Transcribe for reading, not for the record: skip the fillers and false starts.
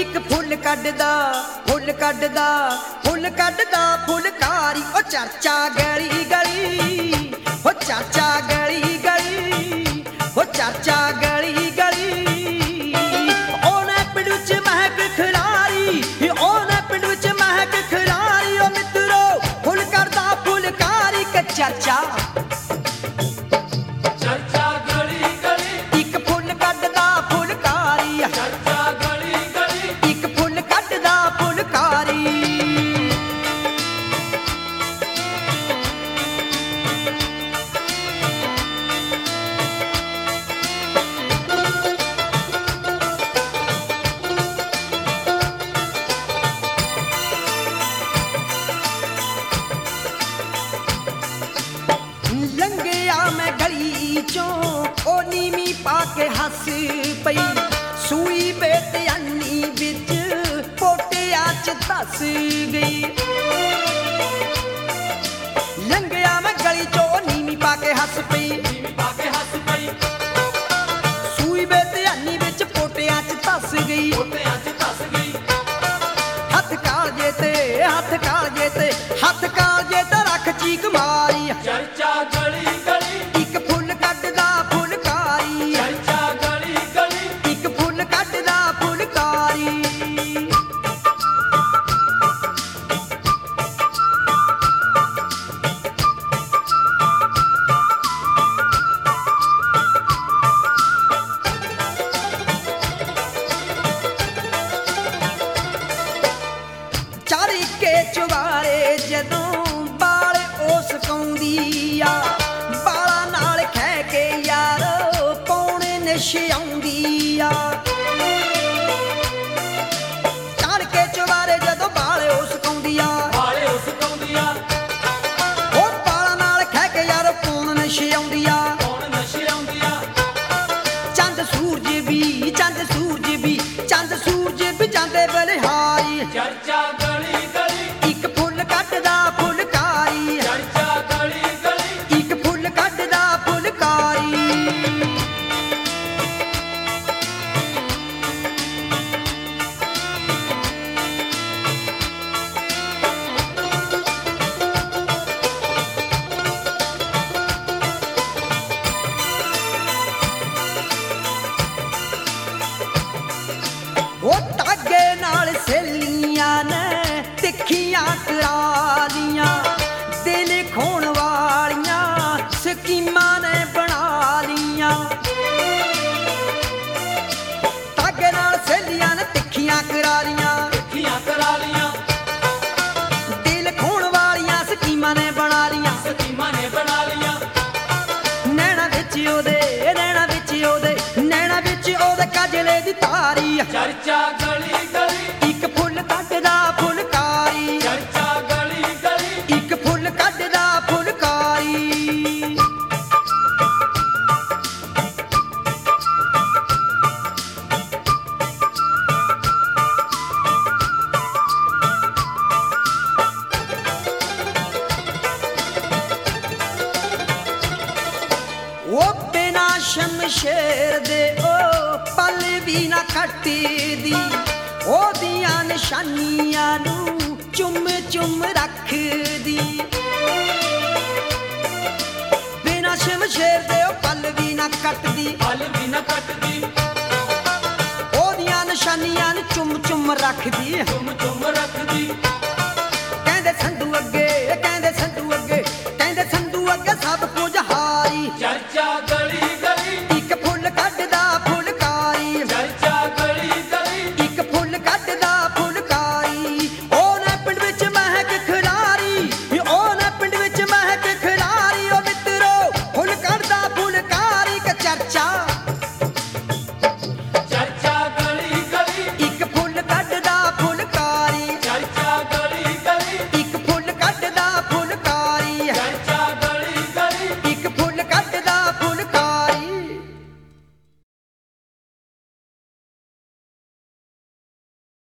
ਇੱਕ ਫੁੱਲ ਕੱਢਦਾ ਫੁਲਕਾਰੀ ਉਹ ਚਰਚਾ ਗਲੀ ਗਲੀ ਉਹ ਚਰਚਾ ਗਲੀ ਗਲੀ ਉਹ ਚਰਚਾ ਗਲੀ ਗਲੀ ਉਹਨੇ ਪਿੰਡ ਵਿੱਚ ਮਹਿਕ ਖਿਲਾਰੀ ਉਹਨੇ ਪਿੰਡ ਵਿੱਚ ਮਹਿਕ ਖਿਲਾਰੀ ਉਹ ਮਿੱਤਰੋ ਫੁੱਲ ਕਰਦਾ ਫੁਲਕਾਰੀ ਕਿ ਚਰਚਾ ओ नीवी पाके हस पई सूई बेटियानी बिच पोटिया च धस गई लंघिया मैं गली चो नीवी पाके हस पई सूई बेटियानी बिच पोटिया च धस गई हथ कालजे ते रख चीक मारी चर्चा गली गली एक फुल कटदा फुलकारी चर्चा गली गली एक फुल कटदा फुलकारी चारी के चुबारे जदों बाल उस कौंदी आ बाला नाल खै के यार पौने नशे आउंदी आ चार के चुबारे जदों बाल उस कौंदी आ ओ बाला नाल खै के यार पौने नशे आउंदी आ चंद सूरज भी जांदे बलिहारी चर्चा गली गली एक फुल कटदा फुलकारी चर्चा गली गली एक फुल कटदा फुलकारी ओ तागे नाल सहेलियां ने तिखियां करालियां दिल खोण वालियां स्कीमां ने बना लियां तागे नाल सहेलियां ने तिखियां करालियां दिल खोण वालियां स्कीमां ने बना लियां नैना विच ओदे काजले दी तारी चर्चा गली गली एक फुल कटदा फुलकारी चर्चा गली गली एक फुल कटदा फुलकारी ओ बिना शमशेर दे ओ पल भी ना कट्टी दी ओदियां निशानियां नू चुम चुम रख दी बिना शमशेर दे ओ पल भी ना कटदी ओदियां निशानियां नू चुम चुम रख दी